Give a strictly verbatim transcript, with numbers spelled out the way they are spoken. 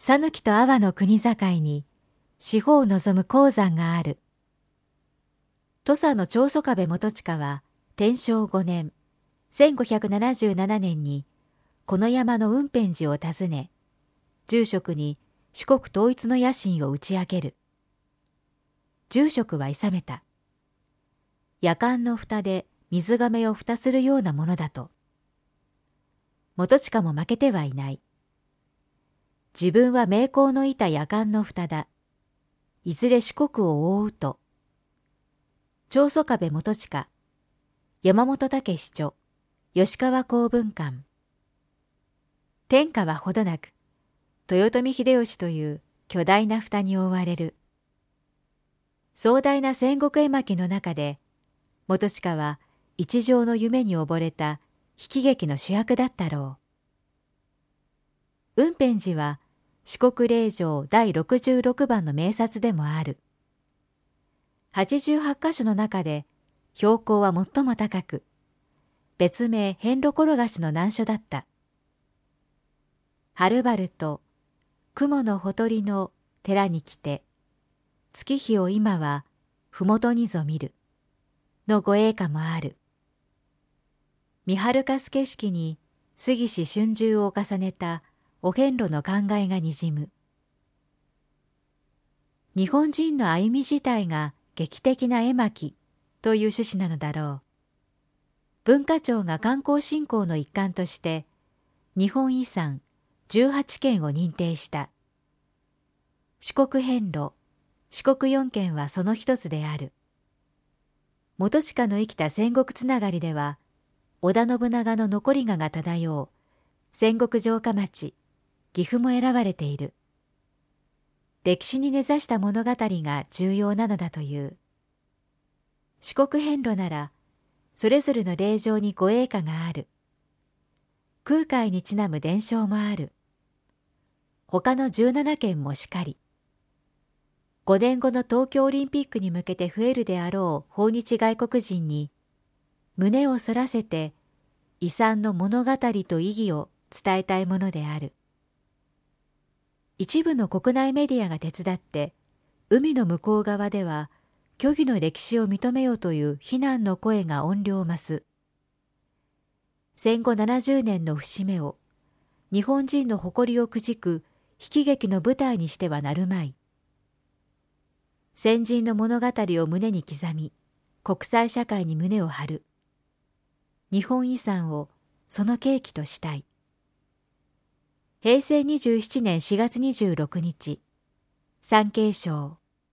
讃岐と阿波の国境に四方を望む鉱山がある。土佐の長宗我部元親は天正五年、せんごひゃくななじゅうななねんにこの山の雲辺寺を訪ね、住職に四国統一の野心を打ち明ける。住職は諌めた。やかんの蓋で水亀を蓋するようなものだと。元親も負けてはいない。自分は名工のいたやかんの蓋だ。いずれ四国を覆うと。長宗我部元親、山本武司著、吉川公文館。天下はほどなく、豊臣秀吉という巨大な蓋に覆われる。壮大な戦国絵巻の中で、元親は一条の夢に溺れた悲喜劇の主役だったろう。雲辺寺は四国霊場第ろくじゅうろくばんの名刹でもある。はちじゅうはちかしょの中で標高は最も高く、別名遍路転がしの難所だった。はるばると雲のほとりの寺に来て、月日を今はふもとにぞ見るのご栄華もある。見晴かす景色に杉氏春秋を重ねたお遍路の考えがにじむ。日本人の歩み自体が劇的な絵巻という趣旨なのだろう。文化庁が観光振興の一環として日本遺産じゅうはちけんを認定した。四国遍路、四国四県はその一つである。元親の生きた戦国つながりでは、織田信長の残り香が漂う戦国城下町、岐阜も選ばれている。歴史に根ざした物語が重要なのだという。四国遍路なら、それぞれの霊場にご栄華がある。空海にちなむ伝承もある。他のじゅうななけんもしかり。ごねんごの東京オリンピックに向けて増えるであろう訪日外国人に、胸をそらせて遺産の物語と意義を伝えたいものである。一部の国内メディアが手伝って、海の向こう側では虚偽の歴史を認めようという非難の声が音量を増す。戦後ななじゅうねんの節目を日本人の誇りをくじく悲喜劇の舞台にしてはなるまい。先人の物語を胸に刻み、国際社会に胸を張る。日本遺産をその契機としたい。へいせいにじゅうななねんしがつにじゅうろくにち、産経省。